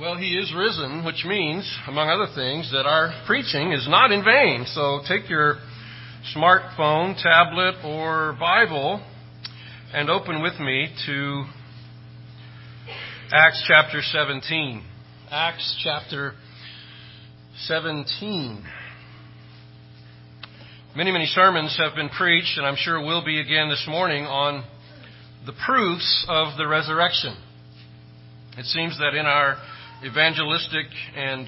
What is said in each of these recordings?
Well, he is risen, which means, among other things, that our preaching is not in vain. So take your smartphone, tablet, or Bible and open with me to Acts chapter 17. Acts chapter 17. Many sermons have been preached, and I'm sure will be again this morning, on the proofs of the resurrection. It seems that in our evangelistic and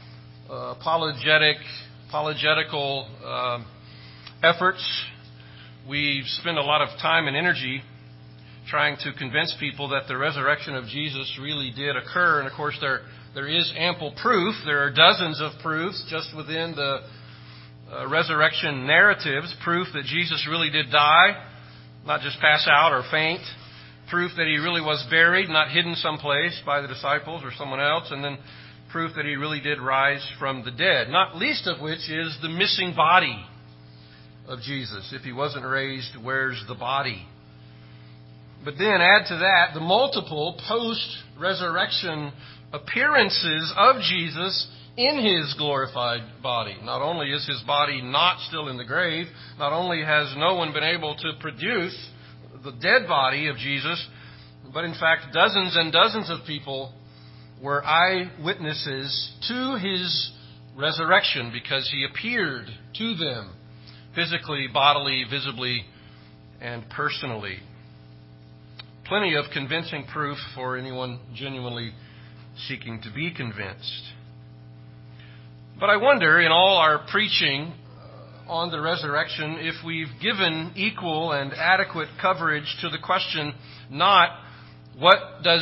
apologetical efforts, we've spent a lot of time and energy trying to convince people that the resurrection of Jesus really did occur. And of course, there is ample proof. There are dozens of proofs just within the resurrection narratives. Proof that Jesus really did die, not just pass out or faint. Proof that he really was buried, not hidden someplace by the disciples or someone else. And then proof that he really did rise from the dead. Not least of which is the missing body of Jesus. If he wasn't raised, where's the body? But then add to that the multiple post-resurrection appearances of Jesus in his glorified body. Not only is his body not still in the grave, not only has no one been able to produce the dead body of Jesus, but in fact dozens and dozens of people were eyewitnesses to his resurrection because he appeared to them physically, bodily, visibly, and personally. Plenty of convincing proof for anyone genuinely seeking to be convinced. But I wonder, in all our preaching on the resurrection, if we've given equal and adequate coverage to the question, not what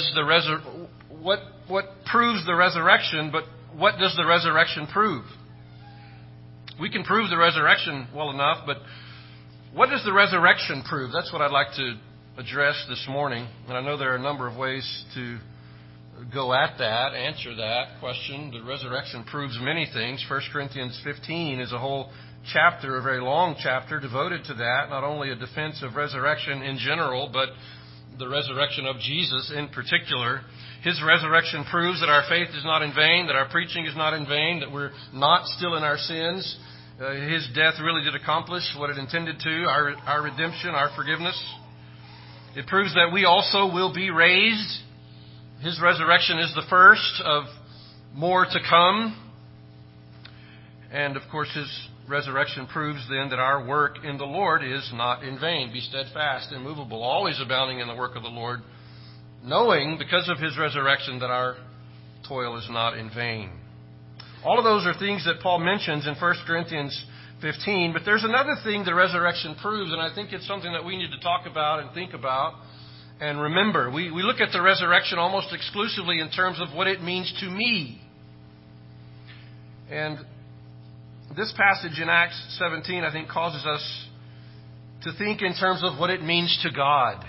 proves the resurrection, but what does the resurrection prove? We can prove the resurrection well enough, but what does the resurrection prove? That's what I'd like to address this morning. And I know there are a number of ways to go at that, answer that question. The resurrection proves many things. 1 Corinthians 15 is a whole chapter, a very long chapter devoted to that. Not only a defense of resurrection in general, but the resurrection of Jesus in particular. His resurrection proves that our faith is not in vain, that our preaching is not in vain, that we're not still in our sins. His death really did accomplish what it intended to, our redemption, our forgiveness. It proves that we also will be raised. His resurrection is the first of more to come. And of course, his resurrection proves then that our work in the Lord is not in vain. Be steadfast, immovable, always abounding in the work of the Lord, knowing because of his resurrection that our toil is not in vain. All of those are things that Paul mentions in 1 Corinthians 15. But there's another thing the resurrection proves, and I think it's something that we need to talk about and think about and remember. We look at the resurrection almost exclusively in terms of what it means to me. And this passage in Acts 17, I think, causes us to think in terms of what it means to God.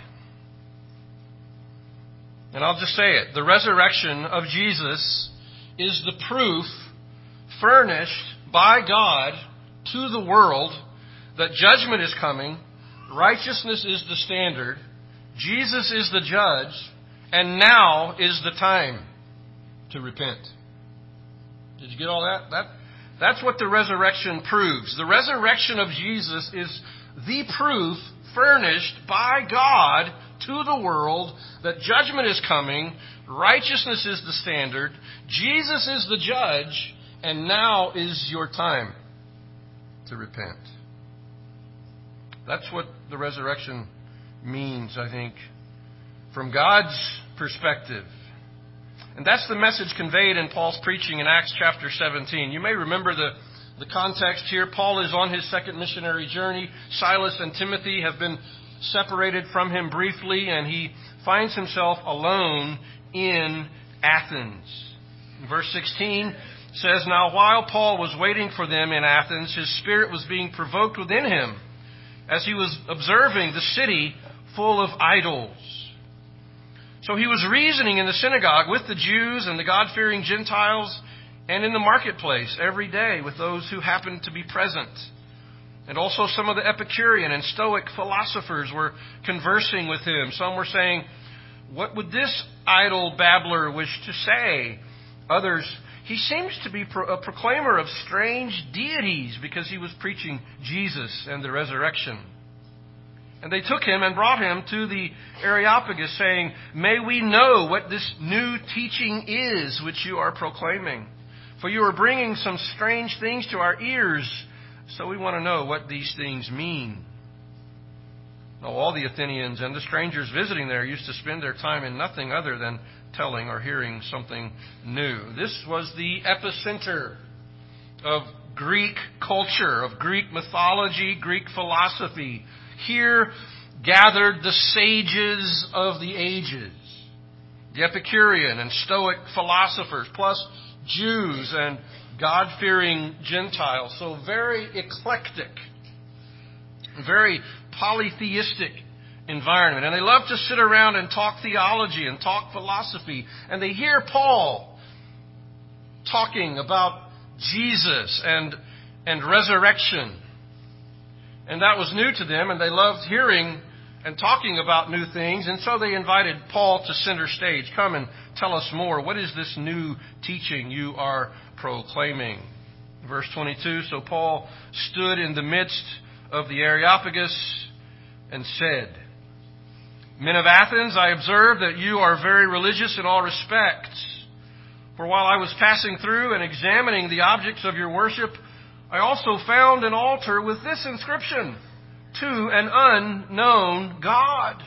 And I'll just say it. The resurrection of Jesus is the proof furnished by God to the world that judgment is coming, righteousness is the standard, Jesus is the judge, and now is the time to repent. Did you get all that? That's what the resurrection proves. The resurrection of Jesus is the proof furnished by God to the world that judgment is coming, righteousness is the standard, Jesus is the judge, and now is your time to repent. That's what the resurrection means, I think, from God's perspective. And that's the message conveyed in Paul's preaching in Acts chapter 17. You may remember the context here. Paul is on his second missionary journey. Silas and Timothy have been separated from him briefly, and he finds himself alone in Athens. Verse 16 says, "Now while Paul was waiting for them in Athens, his spirit was being provoked within him as he was observing the city full of idols. So he was reasoning in the synagogue with the Jews and the God-fearing Gentiles and in the marketplace every day with those who happened to be present. And also some of the Epicurean and Stoic philosophers were conversing with him. Some were saying, 'What would this idle babbler wish to say?' Others, he seems to be a proclaimer of strange deities because he was preaching Jesus and the resurrection. And they took him and brought him to the Areopagus, saying, "May we know what this new teaching is which you are proclaiming? For you are bringing some strange things to our ears, so we want to know what these things mean." Now, all the Athenians and the strangers visiting there used to spend their time in nothing other than telling or hearing something new. This was the epicenter of Greek culture, of Greek mythology, Greek philosophy. Here gathered the sages of the ages, the Epicurean and Stoic philosophers, plus Jews and God-fearing Gentiles. So very eclectic, very polytheistic environment. And they love to sit around and talk theology and talk philosophy. And they hear Paul talking about Jesus and resurrection. And that was new to them, and they loved hearing and talking about new things. And so they invited Paul to center stage. Come and tell us more. What is this new teaching you are proclaiming? Verse 22, so Paul stood in the midst of the Areopagus and said, "Men of Athens, I observe that you are very religious in all respects. For while I was passing through and examining the objects of your worship, I also found an altar with this inscription, 'To an unknown God.'"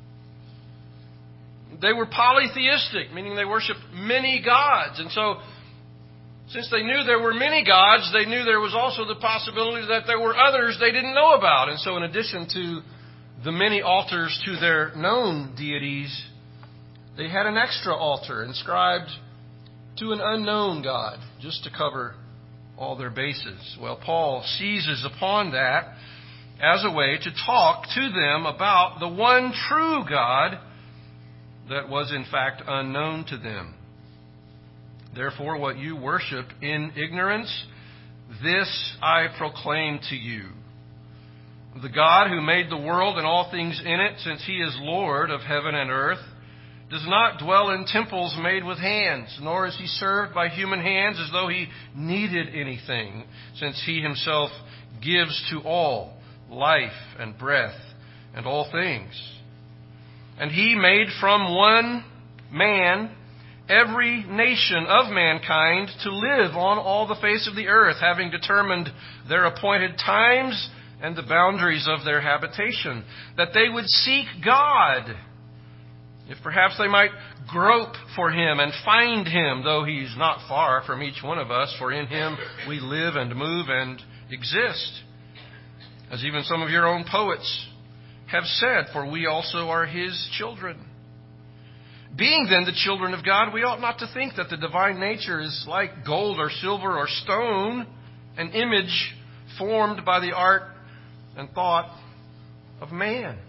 They were polytheistic, meaning they worshiped many gods. And so, since they knew there were many gods, they knew there was also the possibility that there were others they didn't know about. And so in addition to the many altars to their known deities, they had an extra altar inscribed to an unknown God, just to cover all their bases. Well, Paul seizes upon that as a way to talk to them about the one true God that was in fact unknown to them. "Therefore, what you worship in ignorance, this I proclaim to you. The God who made the world and all things in it, since he is Lord of heaven and earth, does not dwell in temples made with hands, nor is he served by human hands as though he needed anything, since he himself gives to all life and breath and all things. And he made from one man every nation of mankind to live on all the face of the earth, having determined their appointed times and the boundaries of their habitation, that they would seek God, if perhaps they might grope for him and find him, though he's not far from each one of us, for in him we live and move and exist. As even some of your own poets have said, for we also are his children. Being then the children of God, we ought not to think that the divine nature is like gold or silver or stone, an image formed by the art and thought of man.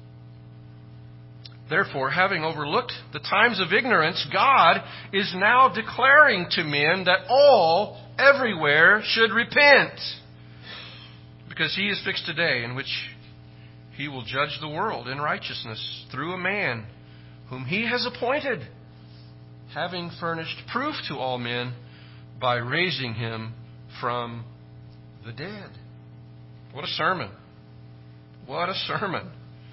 Therefore, having overlooked the times of ignorance, God is now declaring to men that all, everywhere, should repent, because he has fixed a day in which he will judge the world in righteousness through a man whom he has appointed, having furnished proof to all men by raising him from the dead. What a sermon. What a sermon.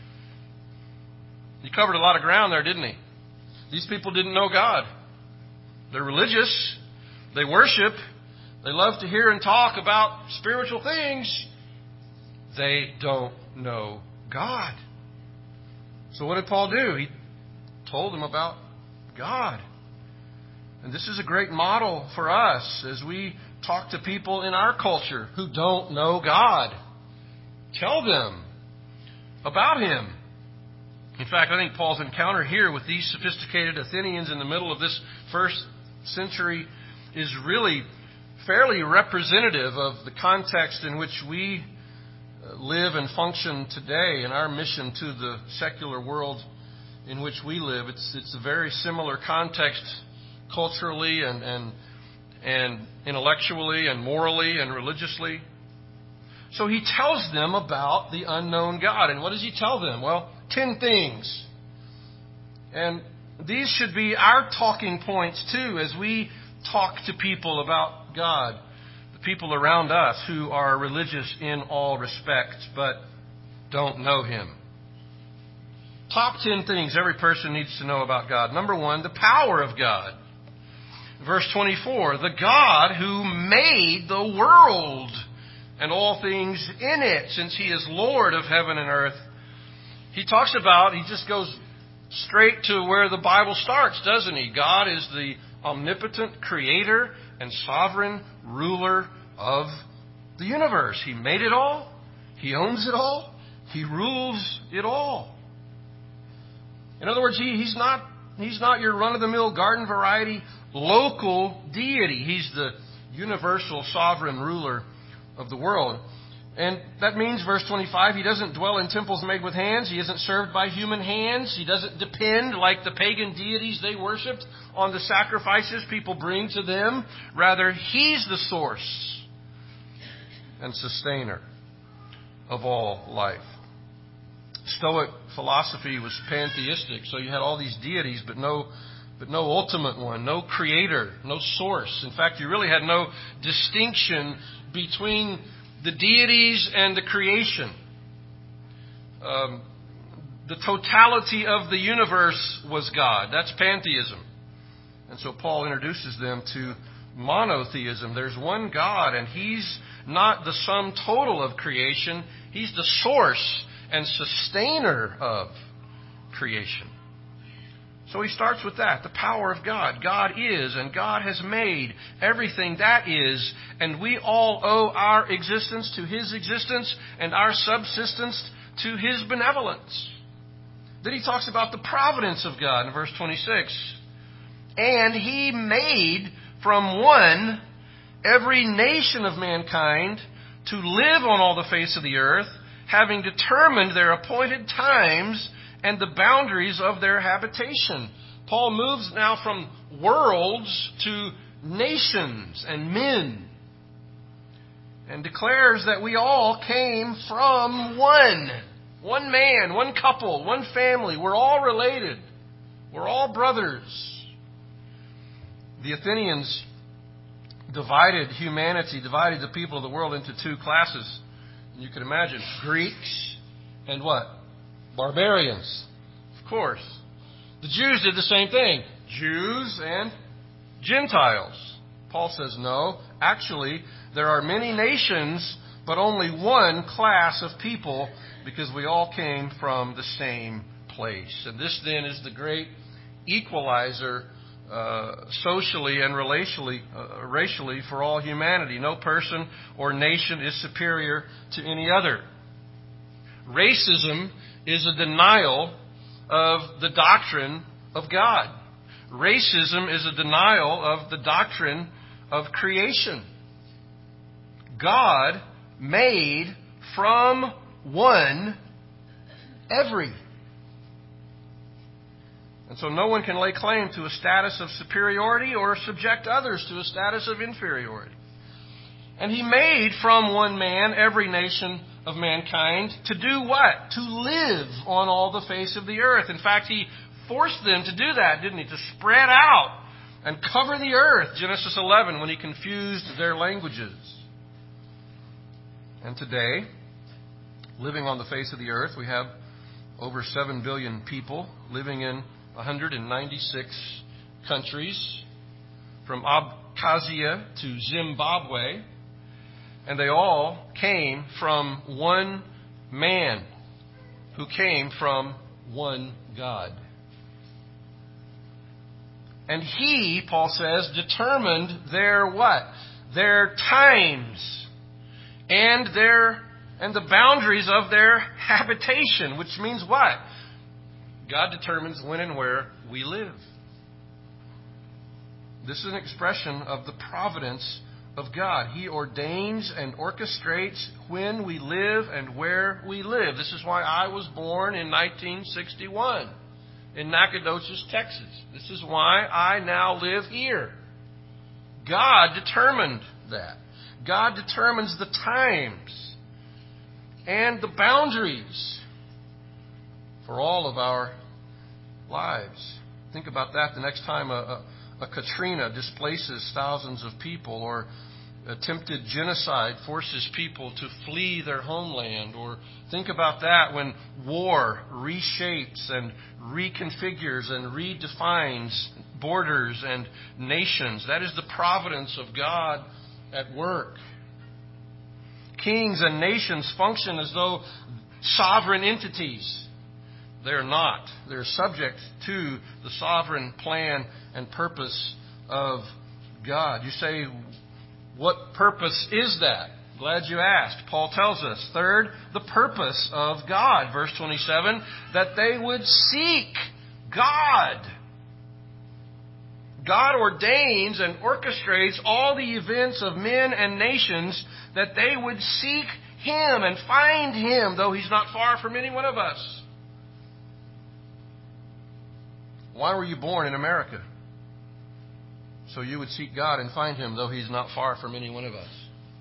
He covered a lot of ground there, didn't he? These people didn't know God. They're religious. They worship. They love to hear and talk about spiritual things. They don't know God. So what did Paul do? He told them about God. And this is a great model for us as we talk to people in our culture who don't know God. Tell them about him. In fact, I think Paul's encounter here with these sophisticated Athenians in the middle of this first century is really fairly representative of the context in which we live and function today in our mission to the secular world in which we live. It's a very similar context culturally and intellectually and morally and religiously. So he tells them about the unknown God. And what does he tell them? Well, 10 things. And these should be our talking points too as we talk to people about God, the people around us who are religious in all respects but don't know Him. Top 10 things every person needs to know about God. Number 1, the power of God. Verse 24, the God who made the world and all things in it, since He is Lord of heaven and earth. He just goes straight to where the Bible starts, doesn't he? God is the omnipotent creator and sovereign ruler of the universe. He made it all. He owns it all. He rules it all. In other words, He's not your run-of-the-mill garden variety local deity. He's the universal sovereign ruler of the world. And that means, verse 25, He doesn't dwell in temples made with hands. He isn't served by human hands. He doesn't depend, like the pagan deities they worshipped, on the sacrifices people bring to them. Rather, He's the source and sustainer of all life. Stoic philosophy was pantheistic, so you had all these deities, but no ultimate one, no creator, no source. In fact, you really had no distinction between the deities and the creation. The totality of the universe was God. That's pantheism. And so Paul introduces them to monotheism. There's one God, and He's not the sum total of creation. He's the source and sustainer of creation. So he starts with that, the power of God. God is, and God has made everything that is, and we all owe our existence to His existence and our subsistence to His benevolence. Then he talks about the providence of God in verse 26. And He made from one every nation of mankind to live on all the face of the earth, having determined their appointed times and the boundaries of their habitation. Paul moves now from worlds to nations and men, and declares that we all came from one man, one couple, one family. We're all related. We're all brothers. The Athenians divided the people of the world into two classes. And you can imagine Greeks and what? Barbarians. Of course. The Jews did the same thing. Jews and Gentiles. Paul says no. Actually, there are many nations, but only one class of people, because we all came from the same place. And this then is the great equalizer socially and racially for all humanity. No person or nation is superior to any other. Racism is a denial of the doctrine of God. Racism is a denial of the doctrine of creation. God made from one every. And so no one can lay claim to a status of superiority or subject others to a status of inferiority. And He made from one man every nation of mankind to do what? To live on all the face of the earth. In fact, He forced them to do that, didn't He? To spread out and cover the earth. Genesis 11, when He confused their languages. And today, living on the face of the earth, we have over 7 billion people living in 196 countries, from Abkhazia to Zimbabwe, and they all came from one man who came from one God. And He, Paul says, determined their what? Their times and the boundaries of their habitation, which means what? God determines when and where we live. This is an expression of the providence of God. He ordains and orchestrates when we live and where we live. This is why I was born in 1961 in Nacogdoches, Texas. This is why I now live here. God determined that. God determines the times and the boundaries for all of our lives. Think about that the next time a a Katrina displaces thousands of people, or attempted genocide forces people to flee their homeland. Or think about that when war reshapes and reconfigures and redefines borders and nations. That is the providence of God at work. Kings and nations function as though sovereign entities. They're not. They're subject to the sovereign plan and purpose of God. You say, what purpose is that? Glad you asked. Paul tells us. Third, the purpose of God. Verse 27, that they would seek God. God ordains and orchestrates all the events of men and nations that they would seek Him and find Him, though He's not far from any one of us. Why were you born in America? So you would seek God and find Him, though He's not far from any one of us.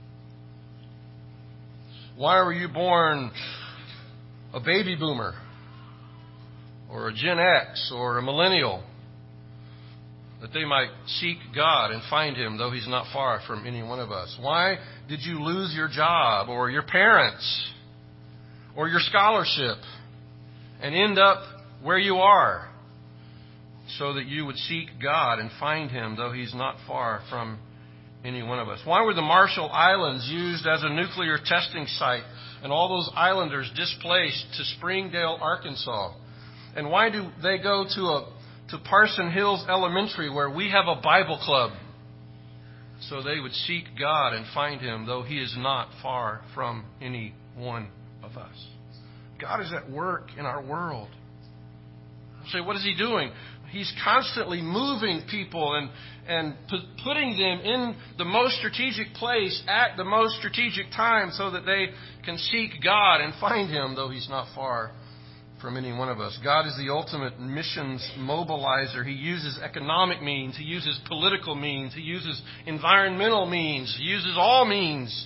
Why were you born a baby boomer, or a Gen X, or a millennial? That they might seek God and find Him, though He's not far from any one of us. Why did you lose your job, or your parents, or your scholarship, and end up where you are? So that you would seek God and find Him, though He's not far from any one of us. Why were the Marshall Islands used as a nuclear testing site and all those islanders displaced to Springdale, Arkansas? And why do they go to Parson Hills Elementary, where we have a Bible club? So they would seek God and find Him, though He is not far from any one of us. God is at work in our world. You say, what is He doing? He's constantly moving people and putting them in the most strategic place at the most strategic time so that they can seek God and find Him, though He's not far from any one of us. God is the ultimate missions mobilizer. He uses economic means. He uses political means. He uses environmental means. He uses all means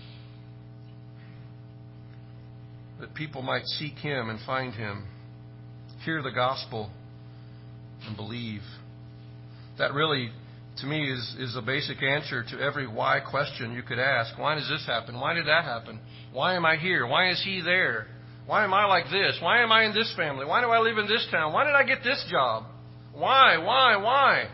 that people might seek Him and find Him, hear the gospel, and believe. That really, to me, is a basic answer to every why question you could ask. Why does this happen? Why did that happen? Why am I here? Why is he there? Why am I like this? Why am I in this family? Why do I live in this town? Why did I get this job? Why?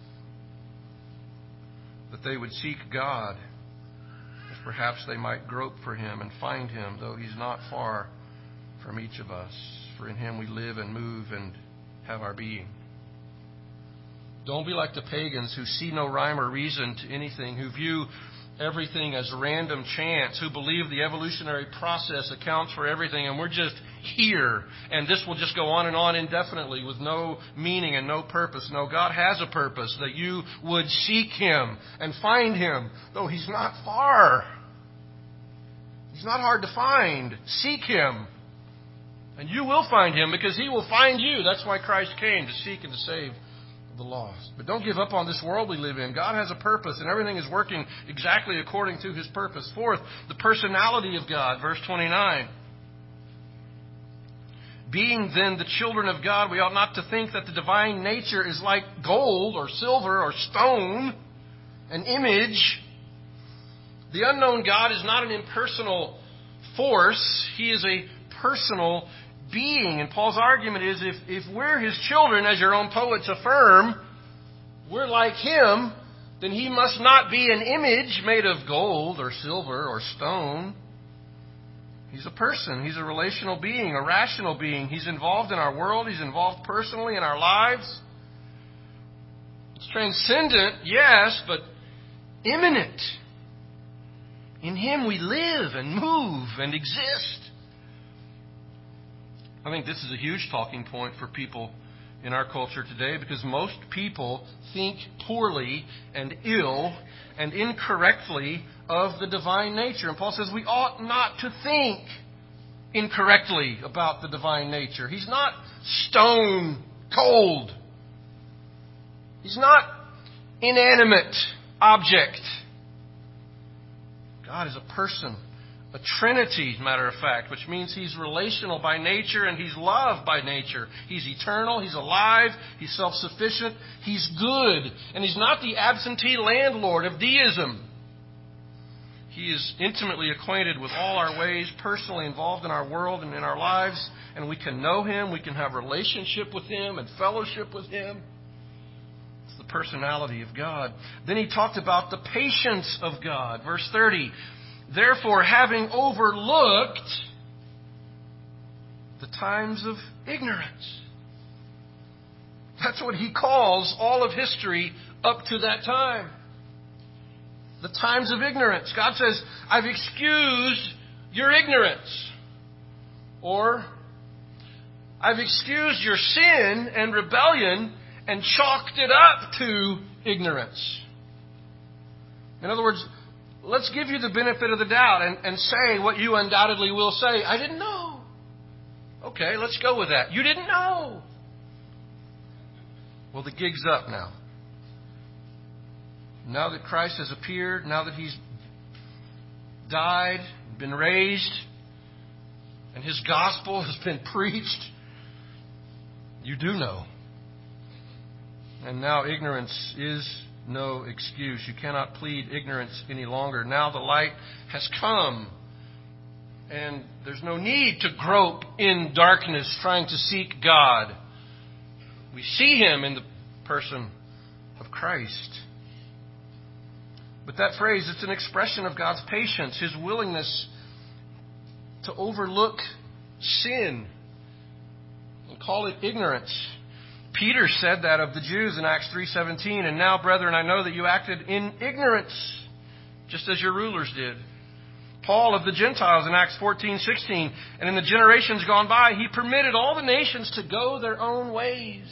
That they would seek God, if perhaps they might grope for Him and find Him, though He's not far from each of us. For in Him we live and move and have our being. Don't be like the pagans who see no rhyme or reason to anything, who view everything as random chance, who believe the evolutionary process accounts for everything and we're just here and this will just go on indefinitely with no meaning and no purpose. No, God has a purpose, that you would seek Him and find Him, though He's not far. He's not hard to find. Seek Him and you will find Him, because He will find you. That's why Christ came, to seek and to save the lost. But don't give up on this world we live in. God has a purpose, and everything is working exactly according to His purpose. Fourth, the personality of God. Verse 29. Being then the children of God, we ought not to think that the divine nature is like gold or silver or stone, an image. The unknown God is not an impersonal force. He is a personal being. And Paul's argument is, if we're His children, as your own poets affirm, we're like Him, then He must not be an image made of gold or silver or stone. He's a person. He's a relational being, a rational being. He's involved in our world. He's involved personally in our lives. It's transcendent, yes, but immanent. In Him we live and move and exist. I think this is a huge talking point for people in our culture today, because most people think poorly and ill and incorrectly of the divine nature. And Paul says we ought not to think incorrectly about the divine nature. He's not stone cold. He's not inanimate object. God is a person, A trinity, matter of fact, which means He's relational by nature and He's love by nature. He's eternal, He's alive, He's self-sufficient, He's good, and He's not the absentee landlord of deism. He is intimately acquainted with all our ways, personally involved in our world and in our lives, and we can know Him, we can have relationship with Him and fellowship with Him. It's the personality of God. Then he talked about the patience of God. Verse 30, therefore, having overlooked the times of ignorance. That's what he calls all of history up to that time. The times of ignorance. God says, I've excused your ignorance. Or, I've excused your sin and rebellion and chalked it up to ignorance. In other words, let's give you the benefit of the doubt and say what you undoubtedly will say. I didn't know. Okay, let's go with that. You didn't know. Well, the gig's up now. Now that Christ has appeared, now that He's died, been raised, and His gospel has been preached, you do know. And now ignorance is no excuse. You cannot plead ignorance any longer. Now the light has come, and there's no need to grope in darkness trying to seek God. We see Him in the person of Christ. But that phrase, it's an expression of God's patience, His willingness to overlook sin and call it ignorance. Peter said that of the Jews in Acts 3:17, and now, brethren, I know that you acted in ignorance, just as your rulers did. Paul of the Gentiles in Acts 14:16, and in the generations gone by, he permitted all the nations to go their own ways.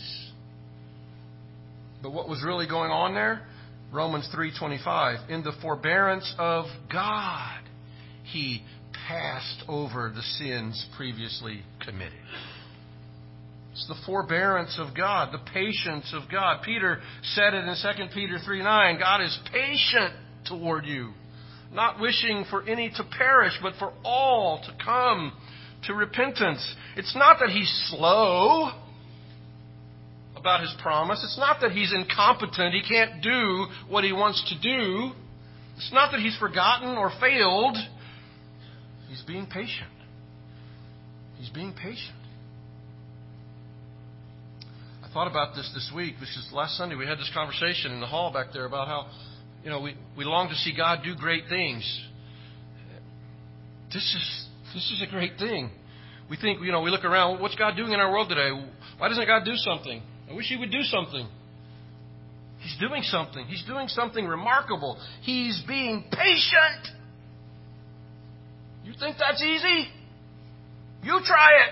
But what was really going on there? Romans 3:25, in the forbearance of God, He passed over the sins previously committed. It's the forbearance of God, the patience of God. Peter said it in 2 Peter 3:9, God is patient toward you, not wishing for any to perish, but for all to come to repentance. It's not that He's slow about His promise. It's not that He's incompetent. He can't do what He wants to do. It's not that He's forgotten or failed. He's being patient. He's being patient. I thought about this week. This is last Sunday. We had this conversation in the hall back there about how, we long to see God do great things. This is a great thing. We think, we look around, what's God doing in our world today? Why doesn't God do something? I wish He would do something. He's doing something. He's doing something remarkable. He's being patient. You think that's easy? You try it.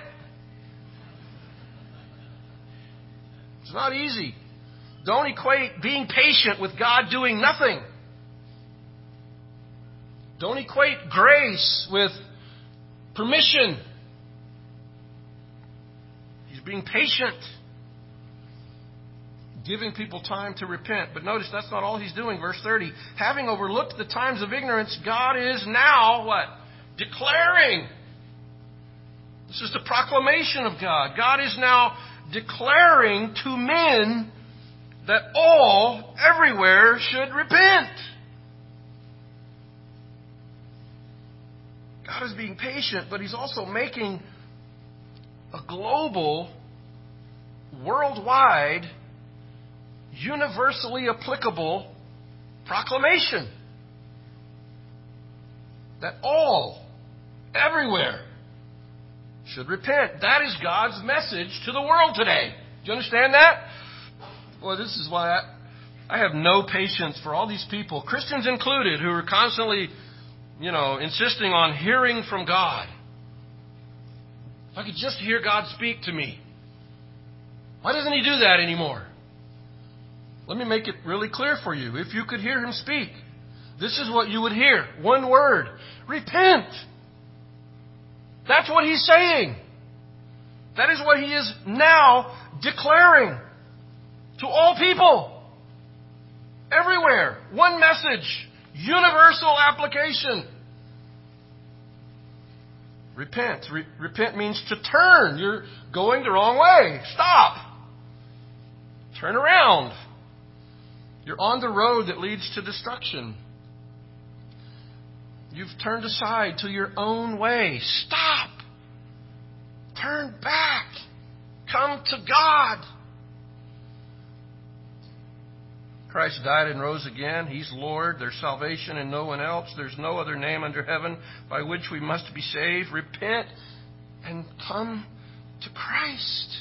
It's not easy. Don't equate being patient with God doing nothing. Don't equate grace with permission. He's being patient, giving people time to repent. But notice that's not all He's doing. Verse 30, having overlooked the times of ignorance, God is now what? Declaring. This is the proclamation of God. God is now declaring to men that all, everywhere, should repent. God is being patient, but He's also making a global, worldwide, universally applicable proclamation that all, everywhere, should repent. That is God's message to the world today. Do you understand that? Boy, this is why I have no patience for all these people, Christians included, who are constantly, insisting on hearing from God. If I could just hear God speak to me. Why doesn't He do that anymore? Let me make it really clear for you. If you could hear Him speak, this is what you would hear. One word. Repent. That's what He's saying. That is what He is now declaring to all people. Everywhere. One message. Universal application. Repent. Repent means to turn. You're going the wrong way. Stop. Turn around. You're on the road that leads to destruction. You've turned aside to your own way. Stop. Turn back. Come to God. Christ died and rose again. He's Lord. There's salvation in no one else. There's no other name under heaven by which we must be saved. Repent and come to Christ.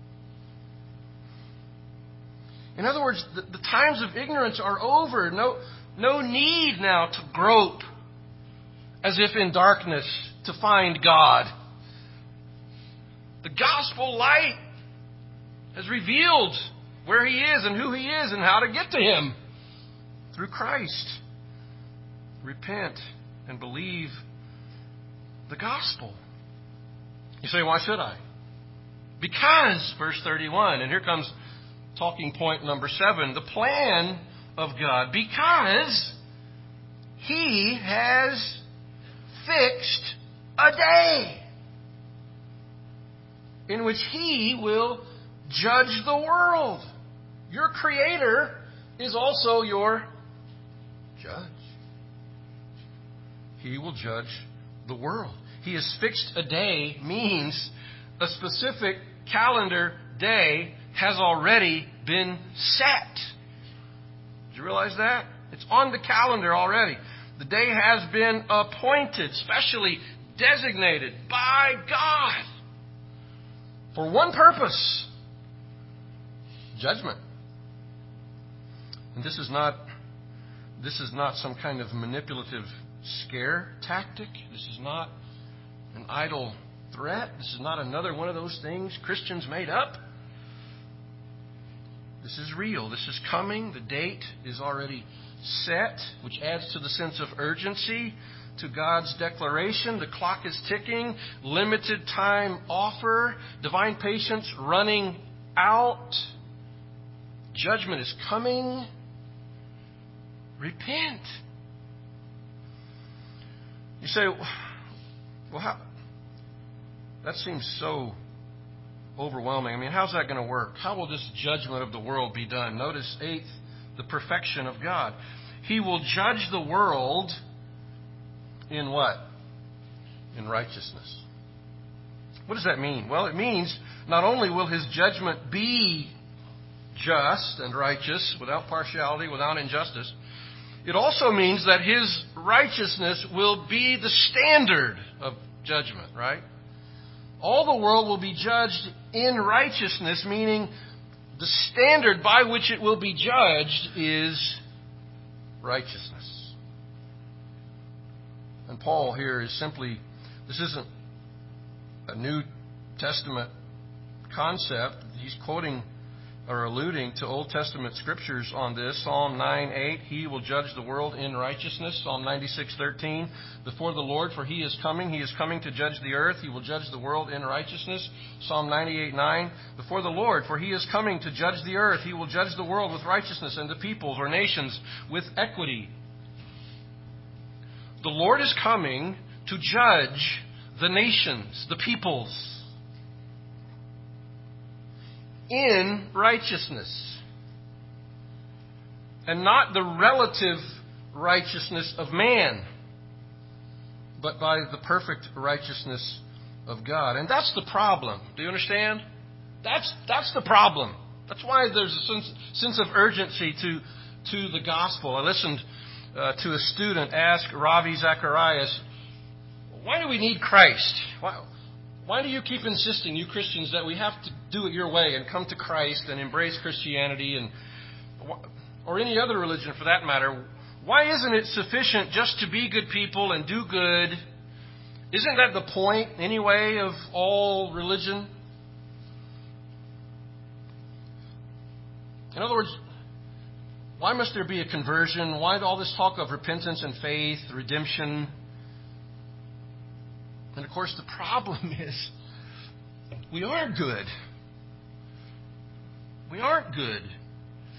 In other words, the times of ignorance are over. No need now to grope as if in darkness to find God. The gospel light has revealed where He is and who He is and how to get to Him through Christ. Repent and believe the gospel. You say, why should I? Because, verse 31, and here comes talking point number 7, the plan of God. Because He has fixed a day in which He will judge the world. Your Creator is also your judge. He will judge the world. He has fixed a day means a specific calendar day has already been set. Did you realize that? It's on the calendar already. The day has been appointed, specially designated by God for one purpose: judgment. And this is not some kind of manipulative scare tactic. This is not an idle threat. This is not another one of those things Christians made up. This is real. This is coming. The date is already set, which adds to the sense of urgency to God's declaration. The clock is ticking. Limited time offer. Divine patience running out. Judgment is coming. Repent. You say, well, how? That seems so overwhelming. I mean, how's that going to work? How will this judgment of the world be done? Notice 8th, the perfection of God. He will judge the world in what? In righteousness. What does that mean? Well, it means not only will His judgment be just and righteous, without partiality, without injustice, it also means that His righteousness will be the standard of judgment, right? All the world will be judged in righteousness, meaning the standard by which it will be judged is righteousness. And Paul here is simply, this isn't a New Testament concept. He's quoting or alluding to Old Testament scriptures on this. Psalm 9:8, He will judge the world in righteousness. Psalm 96:13, before the Lord, for He is coming to judge the earth. He will judge the world in righteousness. Psalm 98:9, before the Lord, for He is coming to judge the earth. He will judge the world with righteousness and the peoples or nations with equity. The Lord is coming to judge the nations, the peoples, in righteousness. And not the relative righteousness of man, but by the perfect righteousness of God. And that's the problem. Do you understand? That's the problem. That's why there's a sense of urgency to the gospel. I listened to a student ask Ravi Zacharias, why do we need Christ? Why do you keep insisting, you Christians, that we have to do it your way and come to Christ and embrace Christianity or any other religion for that matter? Why isn't it sufficient just to be good people and do good? Isn't that the point, anyway, of all religion? In other words, why must there be a conversion? Why all this talk of repentance and faith, redemption? And of course, the problem is we aren't good. We aren't good.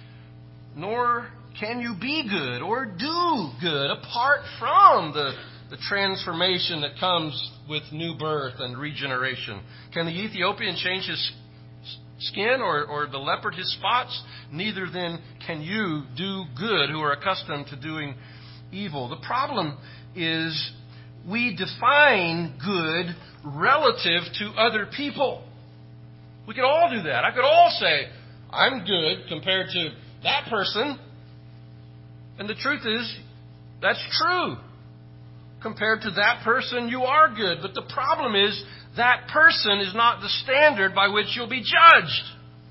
Nor can you be good or do good apart from the the transformation that comes with new birth and regeneration. Can the Ethiopian change his skin or the leopard his spots? Neither then can you do good who are accustomed to doing evil. The problem is we define good relative to other people. We could all do that. I could all say, I'm good compared to that person. And the truth is, that's true. Compared to that person, you are good. But the problem is, that person is not the standard by which you'll be judged.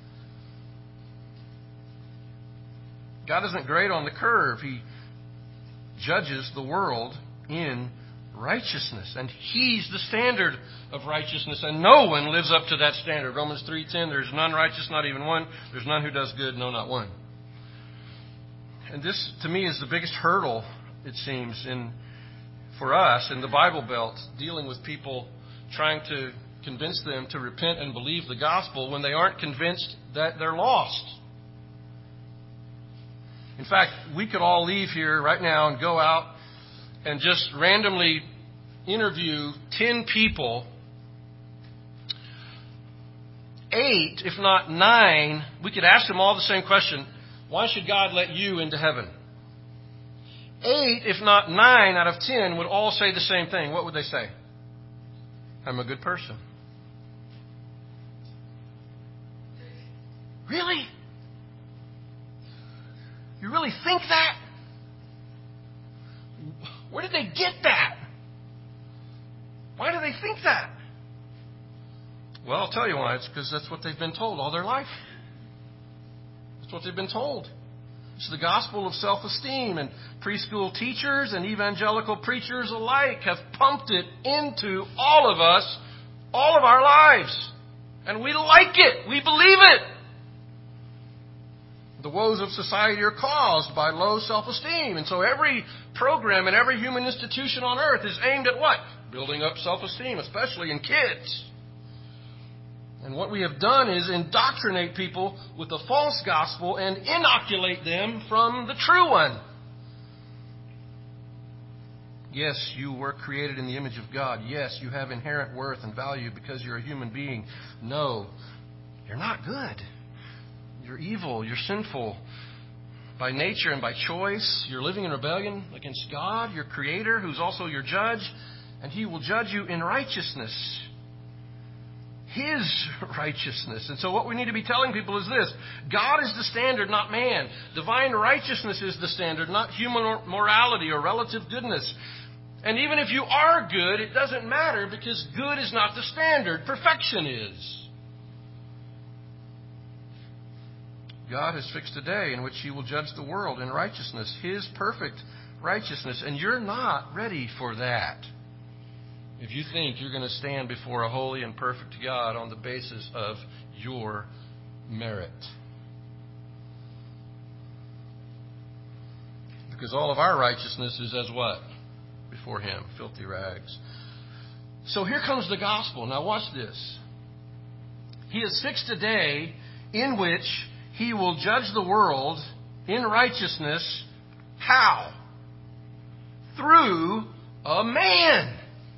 God isn't great on the curve. He judges the world in righteousness. And He's the standard of righteousness. And no one lives up to that standard. Romans 3:10, there's none righteous, not even one. There's none who does good, no, not one. And this, to me, is the biggest hurdle, it seems, for us in the Bible Belt, dealing with people trying to convince them to repent and believe the gospel when they aren't convinced that they're lost. In fact, we could all leave here right now and go out and just randomly interview 10 people. 8, if not 9, we could ask them all the same question. Why should God let you into heaven? 8, if not 9 out of 10 would all say the same thing. What would they say? I'm a good person. Really? You really think that? Where did they get that? Why do they think that? Well, I'll tell you why. It's because that's what they've been told all their life. That's what they've been told. It's the gospel of self-esteem, and preschool teachers and evangelical preachers alike have pumped it into all of us, all of our lives. And we like it. We believe it. The woes of society are caused by low self-esteem. And so every program and every human institution on earth is aimed at what? Building up self-esteem, especially in kids. And what we have done is indoctrinate people with the false gospel and inoculate them from the true one. Yes, you were created in the image of God. Yes, you have inherent worth and value because you're a human being. No, you're not good. You're evil. You're sinful by nature and by choice. You're living in rebellion against God, your Creator, who's also your judge, and He will judge you in righteousness. His righteousness. And so what we need to be telling people is this. God is the standard, not man. Divine righteousness is the standard, not human morality or relative goodness. And even if you are good, it doesn't matter because good is not the standard. Perfection is. God has fixed a day in which He will judge the world in righteousness, His perfect righteousness. And you're not ready for that. If you think you're going to stand before a holy and perfect God on the basis of your merit. Because all of our righteousness is as what? Before Him, filthy rags. So here comes the gospel. Now watch this. He has fixed a day in which He will judge the world in righteousness. How? Through a man.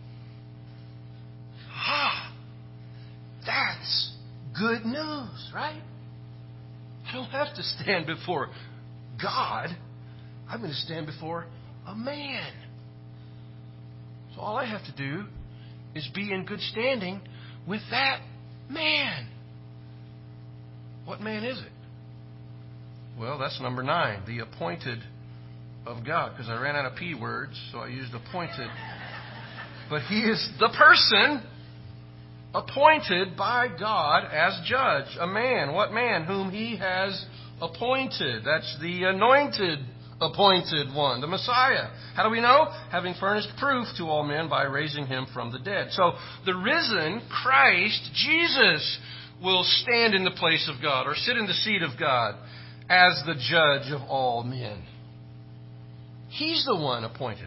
That's good news, right? I don't have to stand before God. I'm going to stand before a man. So all I have to do is be in good standing with that man. What man is it? Well, that's number 9, the appointed of God. Because I ran out of P words, so I used appointed. But He is the person appointed by God as judge. A man. What man? Whom He has appointed. That's the anointed appointed one, the Messiah. How do we know? Having furnished proof to all men by raising Him from the dead. So the risen Christ, Jesus, will stand in the place of God or sit in the seat of God as the judge of all men. He's the one appointed.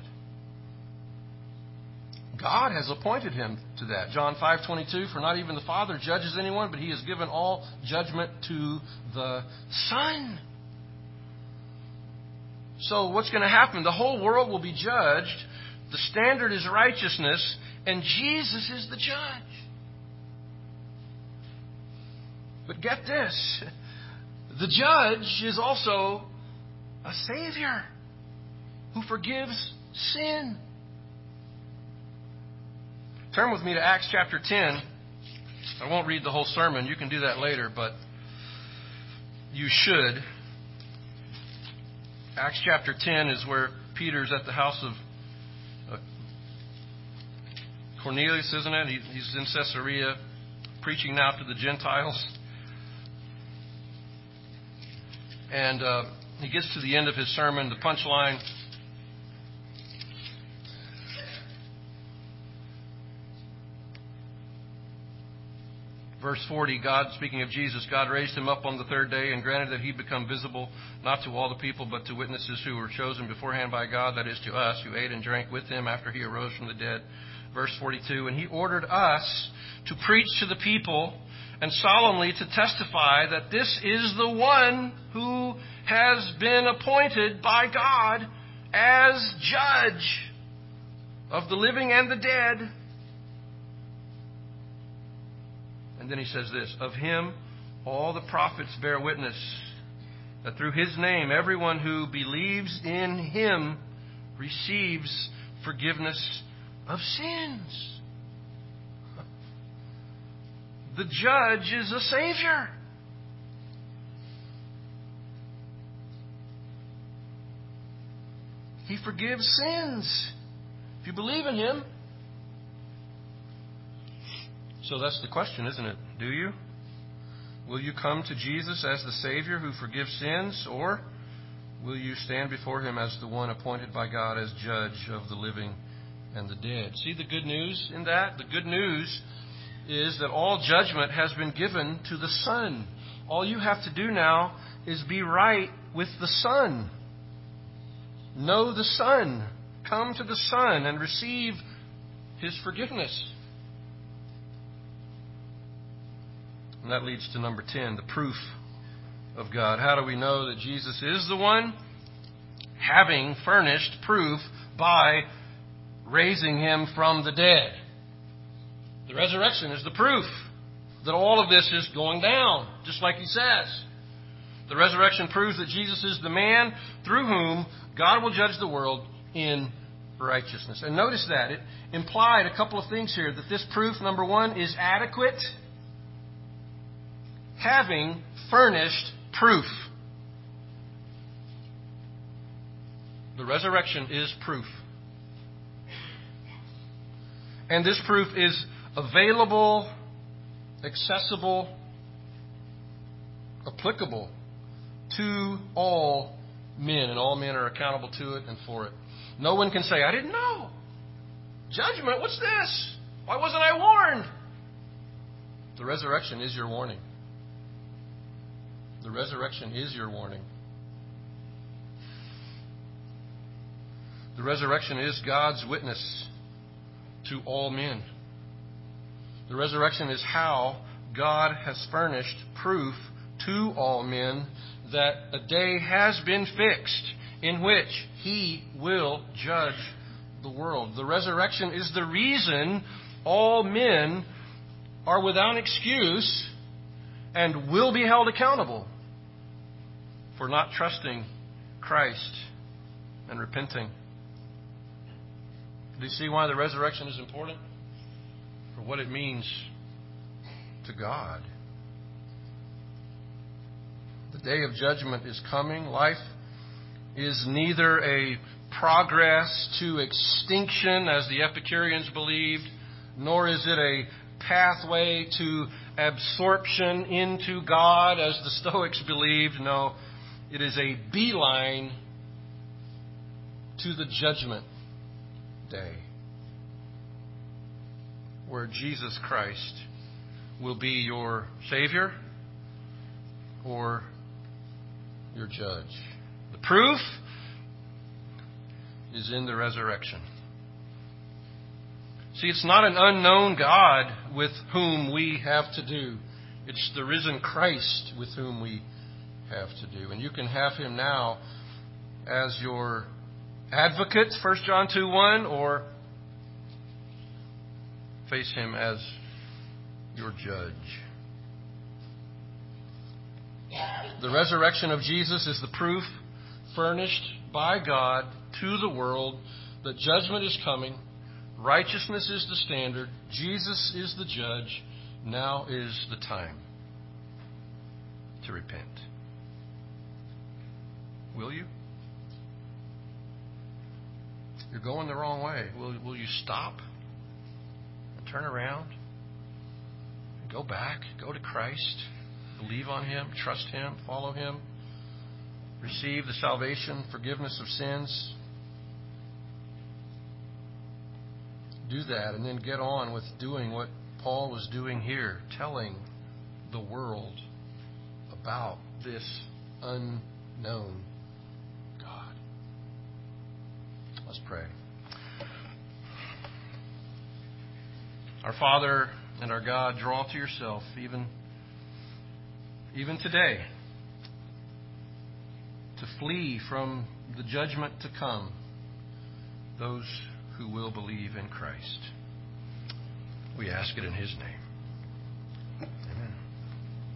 God has appointed Him to that. John 5:22, for not even the Father judges anyone, but He has given all judgment to the Son. So what's going to happen? The whole world will be judged The standard is righteousness, and Jesus is the judge. But get this, the judge is also a Savior who forgives sin. Turn with me to Acts chapter 10. I won't read the whole sermon. You can do that later, but you should. Acts chapter 10 is where Peter's at the house of Cornelius, isn't it? He's in Caesarea, preaching now to the Gentiles. And he gets to the end of his sermon, the punchline. Verse 40, God, speaking of Jesus, God raised him up on the third day and granted that he become visible, not to all the people, but to witnesses who were chosen beforehand by God, that is to us, who ate and drank with him after he arose from the dead. Verse 42, and he ordered us to preach to the people and solemnly to testify that this is the one who has been appointed by God as judge of the living and the dead. And then he says this, of him all the prophets bear witness that through his name everyone who believes in him receives forgiveness of sins. The judge is a Savior. He forgives sins if you believe in him. So that's the question, isn't it? Do you? Will you come to Jesus as the Savior who forgives sins, or will you stand before him as the one appointed by God as judge of the living and the dead? See the good news in that? The good news is that all judgment has been given to the Son. All you have to do now is be right with the Son. Know the Son. Come to the Son and receive his forgiveness. And that leads to number 10, the proof of God. How do we know that Jesus is the one? Having furnished proof by raising him from the dead. The resurrection is the proof that all of this is going down, just like he says. The resurrection proves that Jesus is the man through whom God will judge the world in righteousness. And notice that it implied a couple of things here. That this proof, number one, is adequate. Having furnished proof. The resurrection is proof. And this proof is available, accessible, applicable to all men. And all men are accountable to it and for it. No one can say, I didn't know. Judgment, what's this? Why wasn't I warned? The resurrection is your warning. The resurrection is your warning. The resurrection is God's witness to all men. The resurrection is how God has furnished proof to all men that a day has been fixed in which he will judge the world. The resurrection is the reason all men are without excuse and will be held accountable for not trusting Christ and repenting. Do you see why the resurrection is important? For what it means to God. The day of judgment is coming. Life is neither a progress to extinction, as the Epicureans believed, nor is it a pathway to absorption into God, as the Stoics believed. No, it is a beeline to the judgment day, where Jesus Christ will be your Savior or your judge. The proof is in the resurrection. See, it's not an unknown God with whom we have to do. It's the risen Christ with whom we have to do. And you can have him now as your advocate, 1 John 2:1, or face Him as your judge. The resurrection of Jesus is the proof furnished by God to the world that judgment is coming, righteousness is the standard, Jesus is the judge. Now is the time to repent. Will you? You're going the wrong way. Will you stop and turn around and go back? Go to Christ. Believe on Him. Trust Him. Follow Him. Receive the salvation, forgiveness of sins. Do that and then get on with doing what Paul was doing here, telling the world about this unknown God. Let's pray. Our Father and our God, draw to yourself even today to flee from the judgment to come those who will believe in Christ. We ask it in His name.